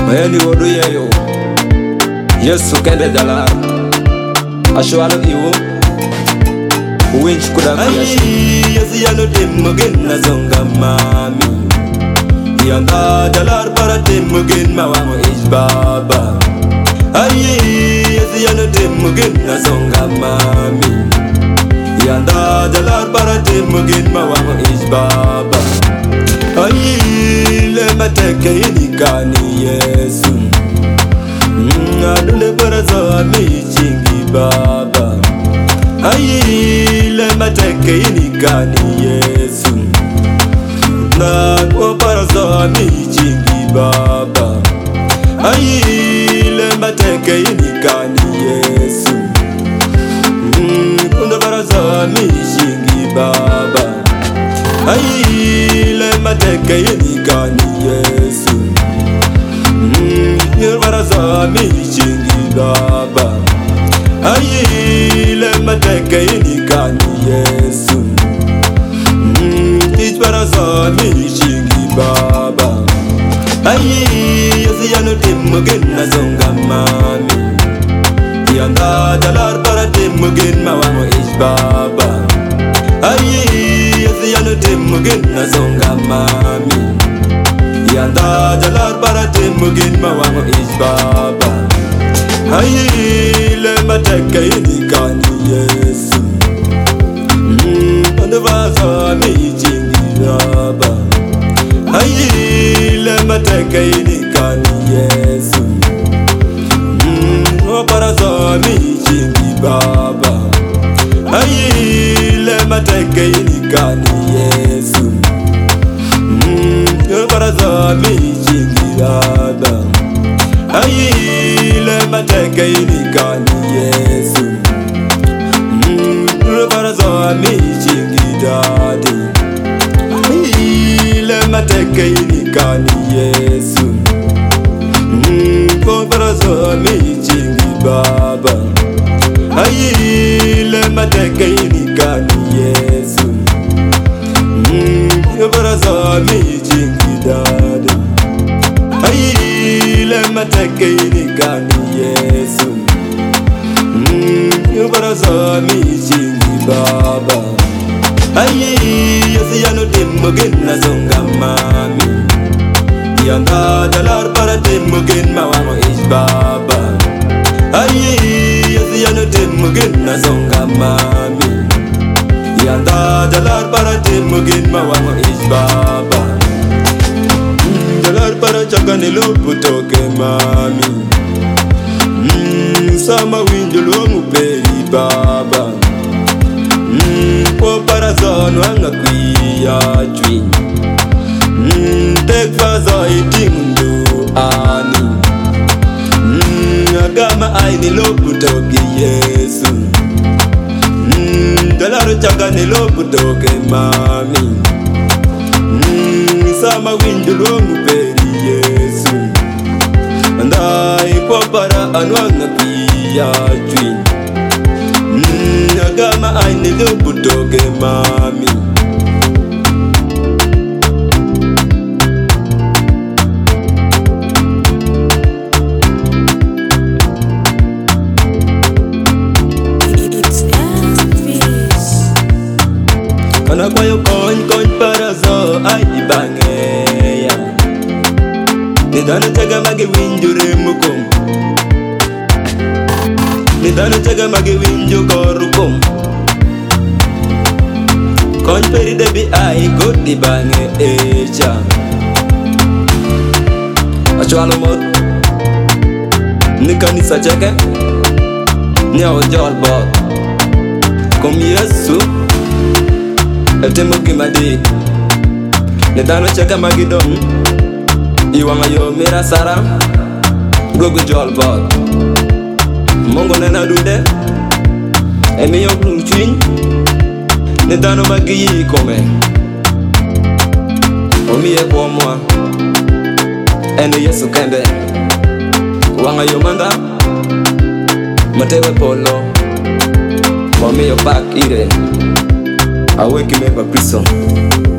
Mayani wodu yeyo Yesu kende dalar Ashwalo iwo Winch kuda fiyashi Yesu yano temugen na zonga mami Yanda dalar para temugen mawango baba. Yesu yano temugen na zonga mami Yanda dalar para temugen mawango baba. Le mateke inikani Yesu Adule baraza michingi baba. Le mateke inikani Yesu Na kwa baraza michingi baba. Le mateke inikani Yesu Kunda baraza michingi baba. Le mateke inikani Yesu Baraza michingi baba. Le mateke inikani Yesu Baraza michingi baba. Yesu yano temugen na zonga mami Yanda dalar para temugen mawango baba. Yesu yano temugen na zonga mami Yanda dalar para temugen mawango baba. Le mateke inikani Yesu Ande vaza michingi baba. Le mateke inikani Yesu Baraza michingi baba. Le mateke inikani Yesu Baraza michingi baba. Le mateke inikani Yesu Baraza michingi dadi. Le mateke inikani Yesu Baraza michingi baba. Le mateke inikani Yesu Baraza michingi dadi. Le mateke inikani Yesu Baraza michingi baba. Yesu yano temugen na zonga mami Yanda dalar para temugen mawango baba. Yesu yano temugen na zonga mami Yanda dalar para temugen mawango baba. Dalar para chakane lopu toke mami Sama winjo luongu peri baba. Kwa baraza nwanga kuya chwi Tek faza itingundu ani Agama aini lopu toke Yesu Dalaro chakane lopu toke mami Sama winjo luongu peri Yesu Andai kwa bara anwanga kuya chwi Agama aini lopu toke mami. Kana kwa yo kony parazo ai bangeya. Nidano taga mage winjure mukom. Nidano taga mage winjo korukom. Kony peri debi ai godi bange echa. Achwalo mot Ni kanisa cheke Nyao jol bot Kom Yesu Eltemo gimadi Nidano cheke magidom Iwanga yo mira sara Gogo jol bot Mongo nena dude Emi yo blum chwin Nidano magiyi kome Omiye kwa mwa Ene Yesu kende Wanga yo manda Matewe polo Omiyo bak ire Aweki meba Kristo